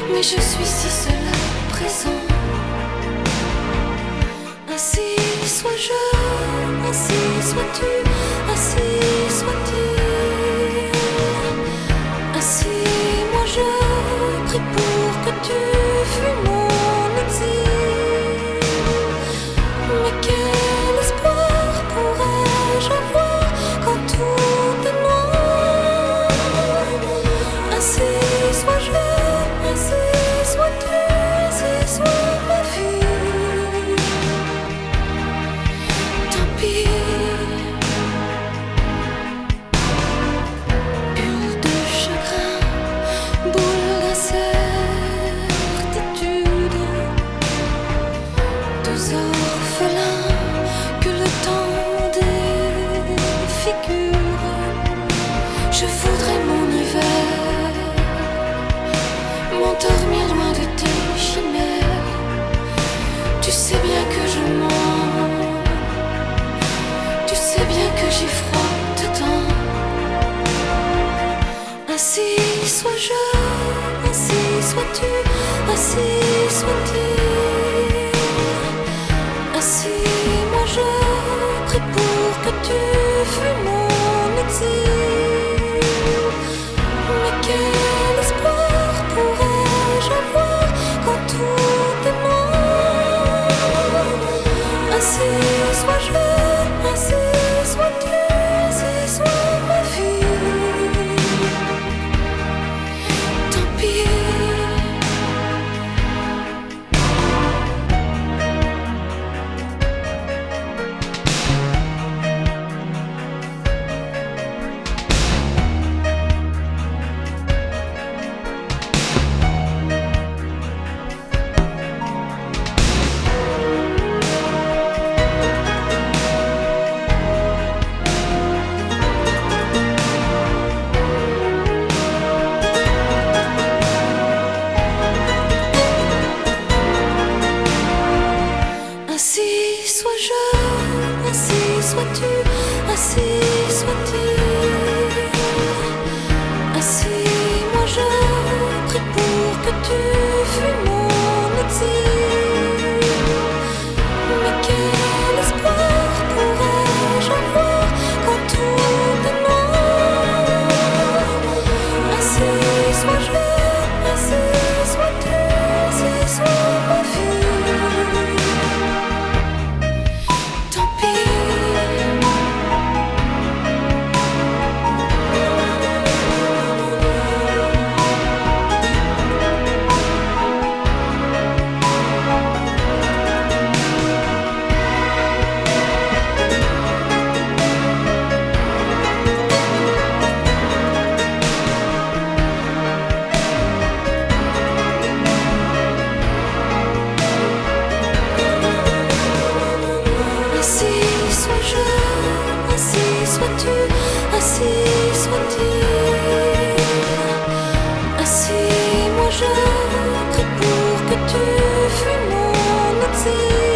mais je suis si seule à présent. Ainsi sois-je, ainsi sois-tu, ainsi soit-il. Ainsi moi je prie pour que tu fuis mon exil. Mais quel espoir pourrais-je avoir quand tout est noir? Ainsi sois-je, ainsi sois-tu, ainsi soit ma vie. Tant pis. Bulle de chagrin, boule d'incertitude. Deux orphelins que le temps défigure. Je voudrais mon hiver, m'endormir loin de tes chimères. Tu sais bien que je mens, tu sais bien que j'ai froid dedans. Ainsi sois-je, ainsi sois-tu, ainsi soit-il. Ainsi moi je prie pour que tu fuis mon exil. Mais quel espoir pourrais-je avoir quand tout est noir? Ainsi sois-je, ainsi sois-tu, ainsi soit ma vie. Tant pis. Ainsi sois-je, ainsi sois-tu, ainsi soit-il. Ainsi moi je prie pour que tu fuis mon exil. Mais quel espoir pourrais-je avoir quand tout est noir? Ainsi sois-je, ainsi sois-tu, ainsi soit ma vie. Tant pis. Ainsi sois-je, ainsi sois-tu, ainsi soit-il. Ainsi moi je prie pour que tu fuis mon exil.